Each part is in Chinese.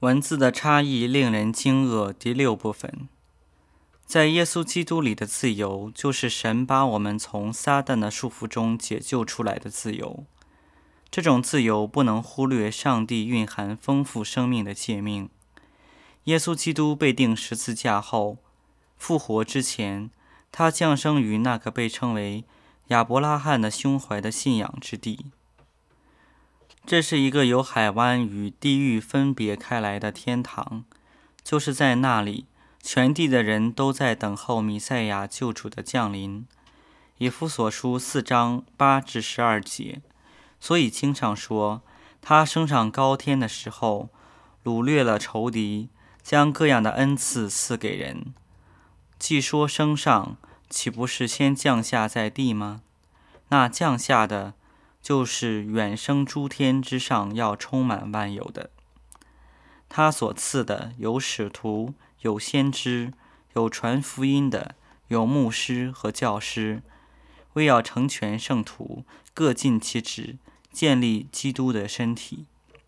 文字的差异令人惊愕。第6部分，在耶稣基督里的自由，就是神把我们从撒旦的束缚中解救出来的自由。这种自由不能忽略上帝蕴含丰富生命的诫命。耶稣基督被钉十字架后，复活之前，他降生于那个被称为亚伯拉罕的胸怀的信仰之地。这是一个由海湾与地狱分别开来的天堂，就是在那里，全地的人都在等候弥赛亚救主的降临。以弗所书4章8至12节。所以经上说，他升上高天的时候，掳掠了仇敌，将各样的恩赐赐给人。既说升上，岂不是先降下在地吗？那降下的，就是远升诸天之上，要充满万有的。他所赐的有使徒，有先知，有传福音的，有牧师和教师，为要成全圣徒，各尽其职，建立基督的身体。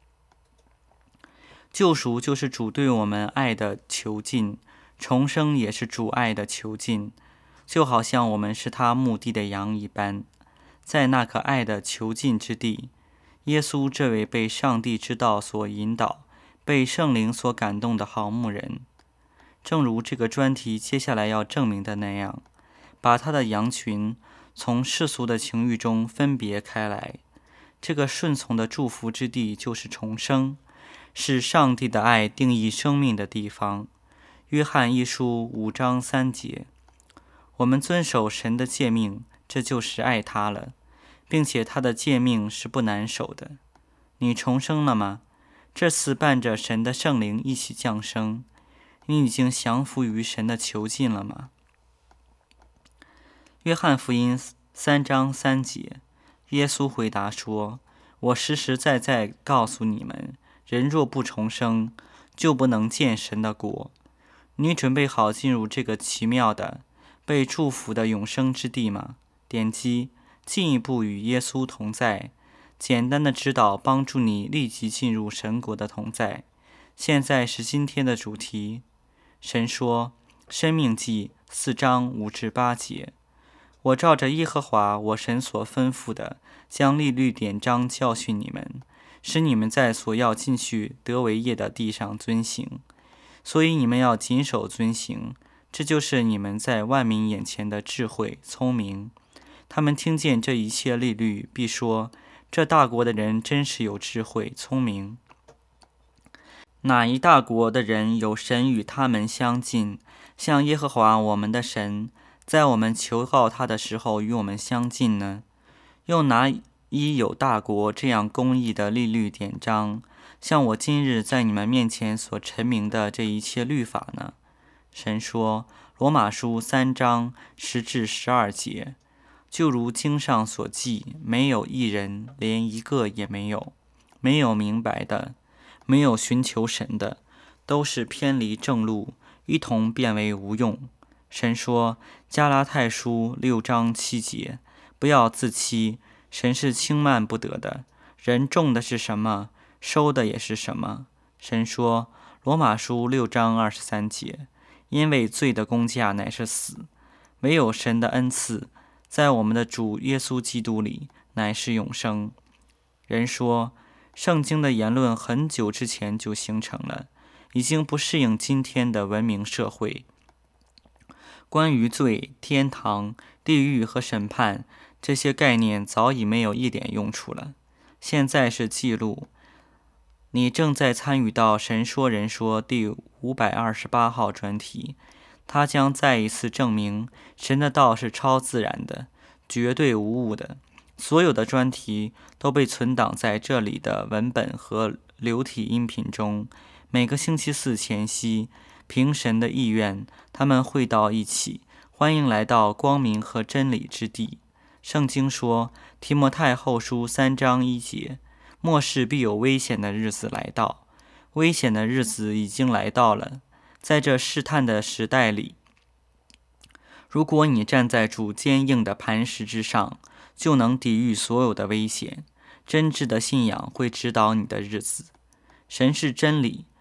救赎就是主对我们爱的囚禁，重生也是主爱的囚禁，就好像我们是他牧地的羊一般。在那可爱的囚禁之地，耶稣这位被上帝之道所引导，被圣灵所感动的好牧人，正如这个专题接下来要证明的那样，把他的羊群从世俗的情欲中分别开来。这个顺从的祝福之地就是重生，是上帝的爱定义生命的地方。约翰一书5章3节。我们遵守神的诫命，这就是爱他了，并且他的诫命是不难守的。你重生了吗？这次伴着神的圣灵一起降生，你已经降服于神的囚禁了吗？约翰福音3章3节。耶稣回答说，我实实在在告诉你们，人若不重生，就不能见神的国。你准备好进入这个奇妙的被祝福的永生之地吗？点击进一步与耶稣同在，简单的指导帮助你立即进入神国的同在。现在是今天的主题。神说，申命记4章5至8节。我照着耶和华我神所吩咐的，将律例典章教训你们，使你们在所要进去得为业的地上遵行。所以你们要谨守遵行，这就是你们在万民眼前的智慧聪明。他们听见这一切律律，必说，这大国的人真是有智慧聪明。哪一大国的人有神与他们相近，像耶和华我们的神，在我们求告他的时候与我们相近呢？又哪一有大国这样公义的律律典章，像我今日在你们面前所陈明的这一切律法呢？神说，罗马书3章10至12节。就如经上所记，没有一人，连一个也没有，没有明白的，没有寻求神的，都是偏离正路，一同变为无用。神说，加拉太书6章7节，不要自欺，神是轻慢不得的，人种的是什么，收的也是什么。神说，罗马书6章23节，因为罪的工价乃是死，唯有神的恩赐，在我们的主耶稣基督里，乃是永生。人说，圣经的言论很久之前就形成了，已经不适应今天的文明社会。关于罪、天堂、地狱和审判，这些概念早已没有一点用处了。现在是记录，你正在参与到神说人说第528号专题，它将再一次证明神的道是超自然的，绝对无误的。所有的专题都被存档在这里的文本和流体音频中。每个星期四前夕，凭神的意愿，他们会到一起。欢迎来到光明和真理之地。圣经说，提摩太后书3章1节，末世必有危险的日子来到。危险的日子已经来到了。在这试探的时代里，如果你站在主坚硬的磐石之上，就能抵御所有的危险。真挚的信仰会指导你的日子。神是真理，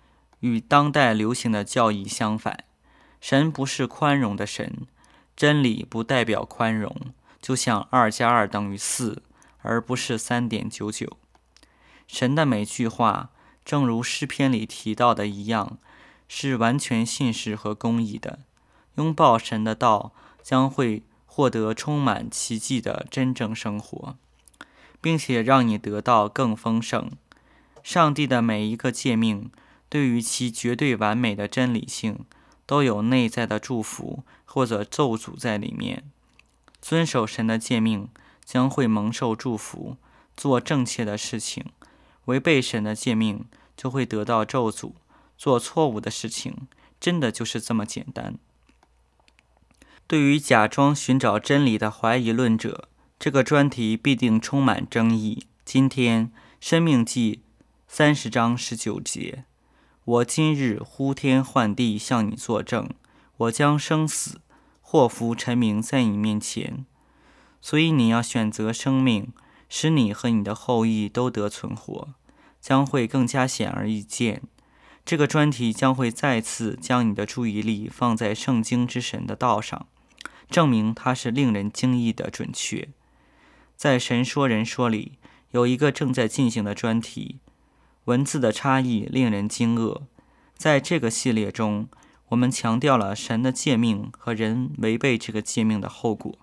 与当代流行的教义相反。神不是宽容的神，真理不代表宽容，就像2+2等于4，而不是3.99。神的每句话，正如诗篇里提到的一样，是完全信实和公义的。拥抱神的道，将会获得充满奇迹的真正生活，并且让你得到更丰盛。上帝的每一个诫命，对于其绝对完美的真理性，都有内在的祝福或者咒诅在里面。遵守神的诫命，将会蒙受祝福，做正确的事情；违背神的诫命，就会得到咒诅，做错误的事情。真的就是这么简单。对于假装寻找真理的怀疑论者，这个专题必定充满争议。今天，申命记30章19节，我今日呼天唤地向你作证，我将生死、祸福陈明在你面前。所以你要选择生命，使你和你的后裔都得存活，将会更加显而易见。这个专题将会再次将你的注意力放在圣经之神的道上，证明它是令人惊异的准确。在神说人说里，有一个正在进行的专题，文字的差异令人惊愕。在这个系列中，我们强调了神的诫命和人违背这个诫命的后果。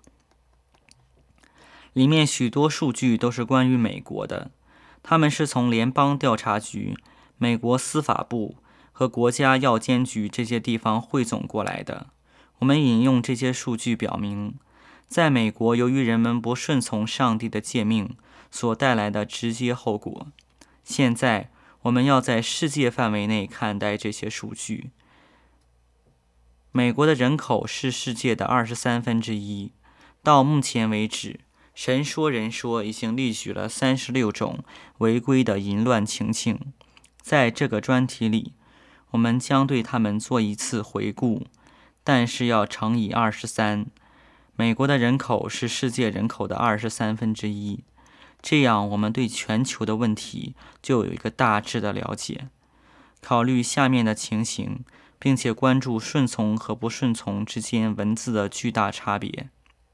里面许多数据都是关于美国的，他们是从联邦调查局、美国司法部和国家药监局这些地方汇总过来的。我们引用这些数据表明，在美国，由于人们不顺从上帝的诫命所带来的直接后果。现在，我们要在世界范围内看待这些数据。美国的人口是世界的1/23。到目前为止，神说人说已经列举了36种违规的淫乱情境。在这个专题里，我们将对他们做一次回顾，但是要乘以23。美国的人口是世界人口的1/23，这样我们对全球的问题就有一个大致的了解。考虑下面的情形，并且关注顺从和不顺从之间文字的巨大差别。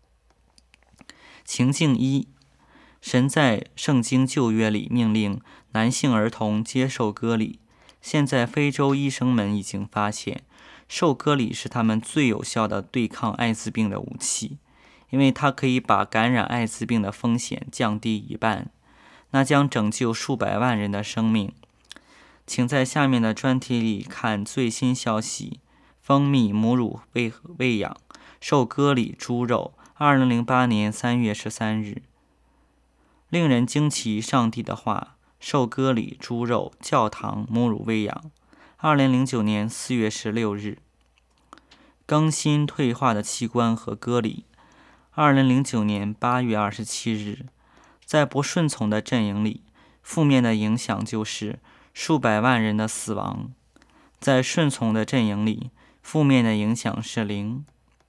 情境1，神在圣经旧约里命令男性儿童接受割礼。现在非洲医生们已经发现，受割礼是他们最有效的对抗艾滋病的武器，因为它可以把感染艾滋病的风险降低1半，那将拯救数百万人的生命。请在下面的专题里看最新消息：蜂蜜母乳喂养受割礼猪肉，2008年3月13日。令人惊奇上帝的话，受割礼猪肉教堂母乳喂养，2009年4月16日。更新退化的器官和割礼，2009年8月27日。在不顺从的阵营里，负面的影响就是数百万人的死亡；在顺从的阵营里，负面的影响是0。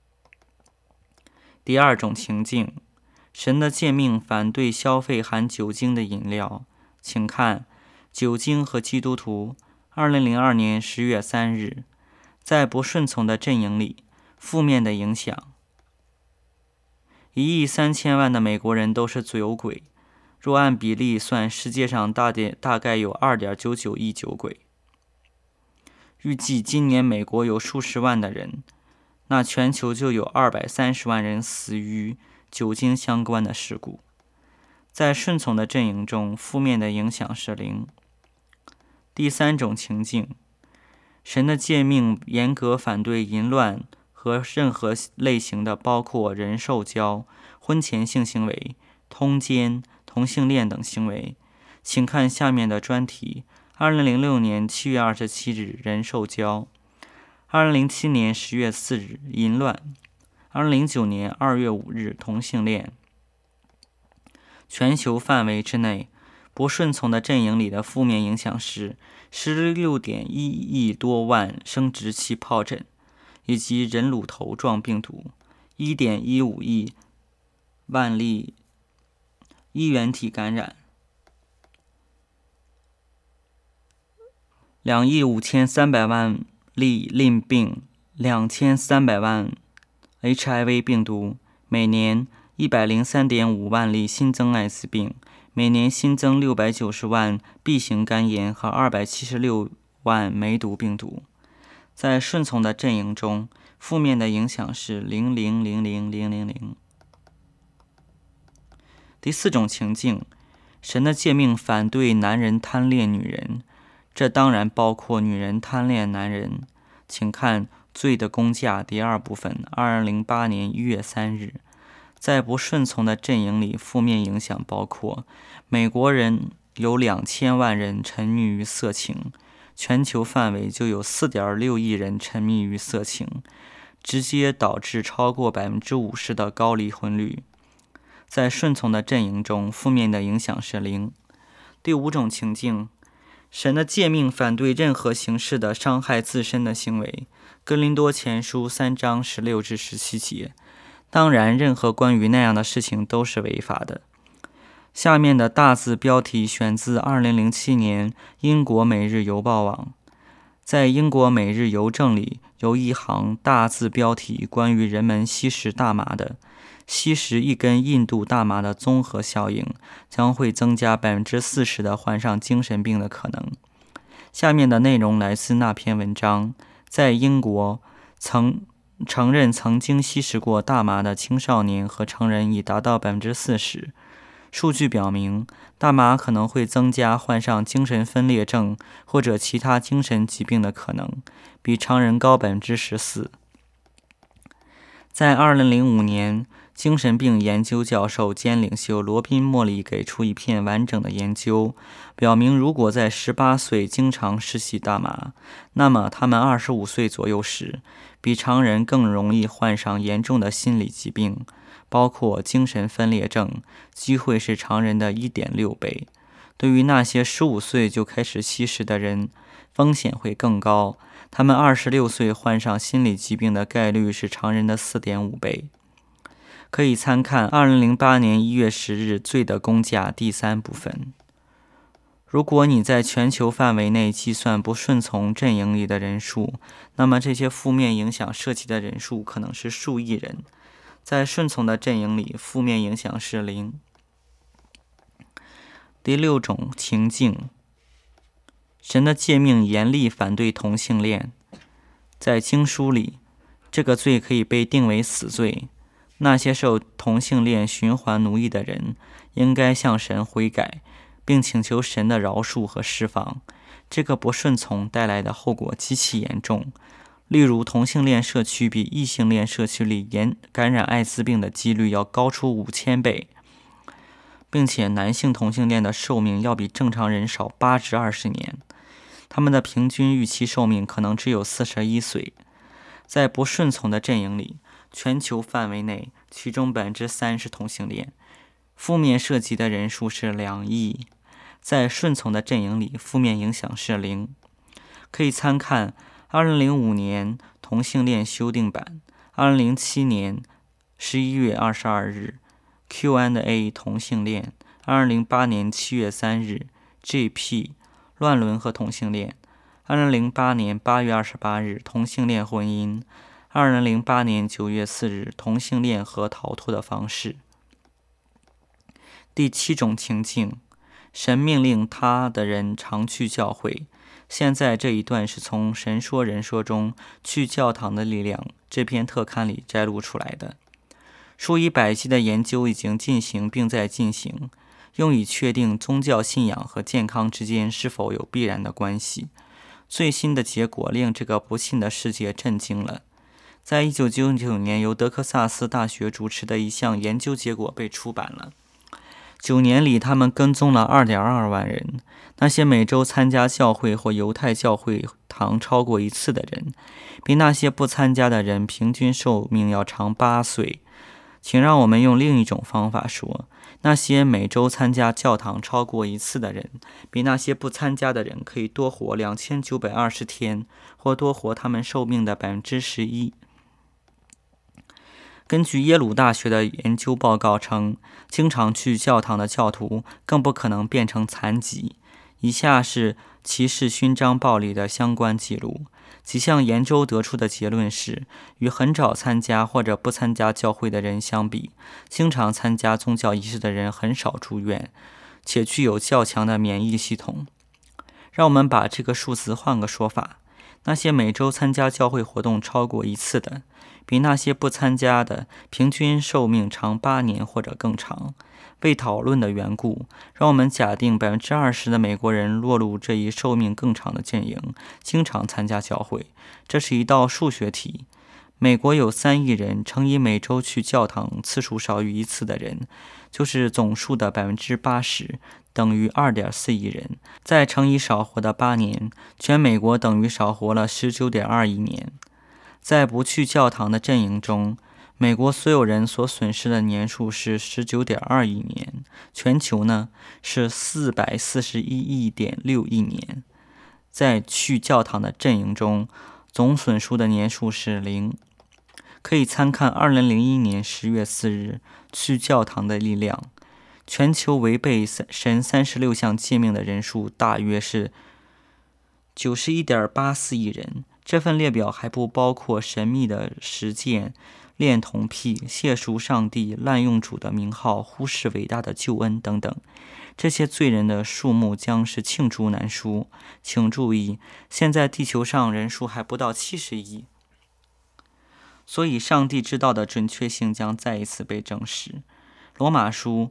第二种情境，神的诫命反对消费含酒精的饮料。请看酒精和基督徒，2002年10月3日。在不顺从的阵营里，负面的影响：1亿3千万的美国人都是酒鬼，若按比例算，世界上大概有2.99亿酒鬼。预计今年美国有数十万的人，那全球就有230万人死于酒精相关的事故。在顺从的阵营中，负面的影响是0。第三种情境，神的诫命严格反对淫乱和任何类型的包括人兽交、婚前性行为、通奸、同性恋等行为。请看下面的专题：2006年7月27日人兽交，2007年10月4日淫乱，2009年2月5日同性恋。全球范围之内，不顺从的阵营里的负面影响是16.1亿多万生殖器疱疹，以及人乳头状病毒，1.15亿万例衣原体感染。 2亿5300万例淋病，2300万 HIV 病毒，每年103.5万例新增艾滋病，每年新增690万 B 型肝炎和276万梅毒病毒。在顺从的阵营中，负面的影响是0.0000000。第4种情境，神的诫命反对男人贪恋女人，这当然包括女人贪恋男人。请看罪的工价第2部分，2008年1月3日。在不顺从的阵营里，负面影响包括美国人有2000万人沉迷于色情，全球范围就有4.6亿人沉迷于色情，直接导致超过50%的高离婚率。在顺从的阵营中，负面的影响是0。第5种情境，神的诫命反对任何形式的伤害自身的行为。哥林多前书3章16至17节。当然，任何关于那样的事情都是违法的。下面的大字标题选自2007年英国每日邮报网。在英国每日邮政里有一行大字标题关于人们吸食大麻的，吸食一根印度大麻的综合效应将会增加40%的患上精神病的可能。下面的内容来自那篇文章。在英国，承认曾经吸食过大麻的青少年和成人已达到40%。数据表明，大麻可能会增加患上精神分裂症或者其他精神疾病的可能，比常人高14%。在2005年，精神病研究教授兼领袖罗宾·莫里给出一篇完整的研究，表明如果在18岁经常试吸大麻，那么他们25岁左右时，比常人更容易患上严重的心理疾病，包括精神分裂症，机会是常人的1.6倍。对于那些15岁就开始吸食的人，风险会更高，他们26岁患上心理疾病的概率是常人的4.5倍。可以参看2008年1月10日罪的工价第3部分。如果你在全球范围内计算不顺从阵营里的人数，那么这些负面影响涉及的人数可能是数亿人。在顺从的阵营里，负面影响是0。第6种情境，神的诫命严厉反对同性恋。在经书里，这个罪可以被定为死罪。那些受同性恋循环奴役的人应该向神悔改，并请求神的饶恕和释放。这个不顺从带来的后果极其严重，例如同性恋社区比异性恋社区里感染艾滋病的几率要高出5000倍，并且男性同性恋的寿命要比正常人少8至20年，他们的平均预期寿命可能只有41岁。在不顺从的阵营里，全球范围内，其中3%是同性恋，负面涉及的人数是2亿。在顺从的阵营里，负面影响是0。可以参看2005年同性恋修订版，2007年11月22日 Q&A 同性恋，2008年7月3日 GP 乱伦和同性恋，2008年8月28日同性恋婚姻，2008年9月4日同性恋和逃脱的方式。第7种情境，神命令他的人常去教会。现在这一段是从神说人说中去教堂的力量这篇特刊里摘录出来的。数以百计的研究已经进行并在进行，用以确定宗教信仰和健康之间是否有必然的关系。最新的结果令这个不幸的世界震惊了。在1999年由德克萨斯大学主持的一项研究结果被出版了。9年里，他们跟踪了2.2万人，那些每周参加教会或犹太教会堂超过1次的人，比那些不参加的人平均寿命要长8岁。请让我们用另一种方法说，那些每周参加教堂超过1次的人，比那些不参加的人可以多活2920天，或多活他们寿命的11%。根据耶鲁大学的研究报告称，经常去教堂的教徒更不可能变成残疾， 以下是骑士勋章暴力的相关记录。几项研究得出的结论是，与很少参加或者不参加教会的人相比，经常参加宗教仪式的人很少住院，且具有较强的免疫系统。让我们把这个数字换个说法，那些每周参加教会活动超过1次的，比那些不参加的平均寿命长8年或者更长。为讨论的缘故，让我们假定20%的美国人落入这一寿命更长的阵营，经常参加教会。这是一道数学题。美国有3亿人，乘以每周去教堂次数少于1次的人，就是总数的80%，等于2.4亿人。再乘以少活的8年，全美国等于少活了19.2亿年。在不去教堂的阵营中，美国所有人所损失的年数是19.2亿年，全球呢是441.6亿年。在去教堂的阵营中，总损失的年数是0。可以参看2001年10月4日去教堂的力量。全球违背神36项诫命的人数大约是91.84亿人。这份列表还不包括神秘的实践、恋童癖、亵渎上帝、滥用主的名号、忽视伟大的救恩等等。这些罪人的数目将是罄竹难书。请注意，现在地球上人数还不到70亿，所以上帝之道的准确性将再一次被证实。罗马书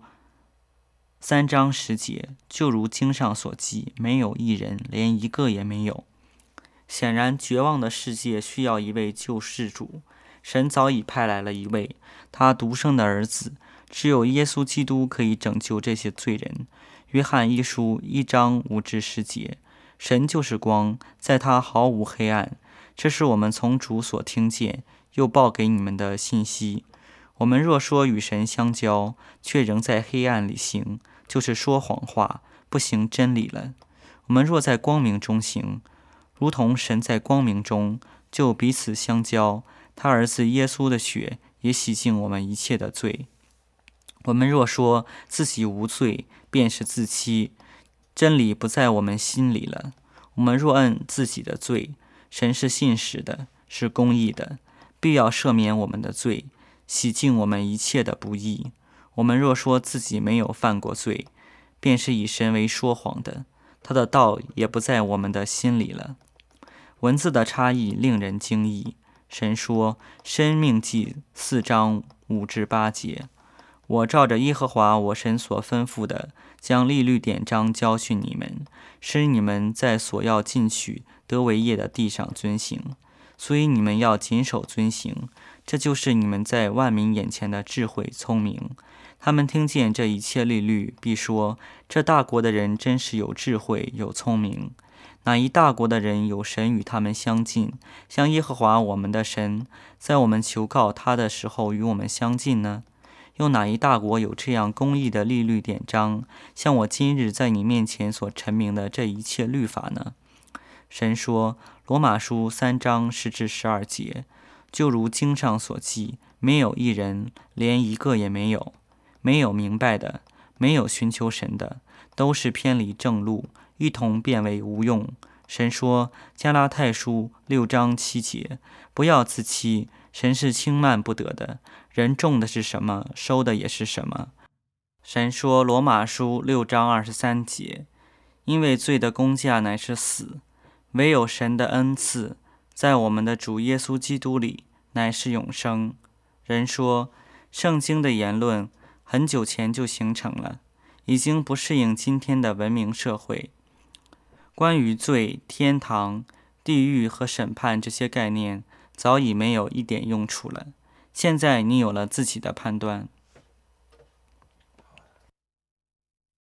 3章10节，就如经上所记，没有一人，连一个也没有。显然，绝望的世界需要一位救世主。神早已派来了一位，他独生的儿子。只有耶稣基督可以拯救这些罪人。约翰一书1章5至10节，神就是光，在他毫无黑暗。这是我们从主所听见，又报给你们的信息。我们若说与神相交，却仍在黑暗里行，就是说谎话，不行真理了。我们若在光明中行，如同神在光明中，就彼此相交。他儿子耶稣的血也洗净我们一切的罪。我们若说自己无罪，便是自欺，真理不在我们心里了。我们若按自己的罪，神是信实的，是公义的，必要赦免我们的罪，洗净我们一切的不义。我们若说自己没有犯过罪，便是以神为说谎的，他的道也不在我们的心里了。文字的差异令人惊异。神说，申命记4章5至8节，我照着耶和华我神所吩咐的，将律例典章教训你们，使你们在所要进取得为业的地上遵行。所以你们要谨守遵行，这就是你们在万民眼前的智慧聪明。他们听见这一切律律，必说，这大国的人真是有智慧有聪明。哪一大国的人有神与他们相近，像耶和华我们的神，在我们求告他的时候与我们相近呢？又哪一大国有这样公义的律例典章，像我今日在你面前所陈明的这一切律法呢？神说，罗马书3章10至12节，就如经上所记，没有一人，连一个也没有。没有明白的，没有寻求神的，都是偏离正路，一同变为无用。神说，加拉太书6章7节，不要自欺，神是轻慢不得的，人种的是什么，收的也是什么。神说，罗马书6章23节，因为罪的工价乃是死，唯有神的恩赐，在我们的主耶稣基督里，乃是永生。人说，圣经的言论很久前就形成了，已经不适应今天的文明社会。关于罪、天堂、地狱和审判这些概念，早已没有一点用处了。现在你有了自己的判断，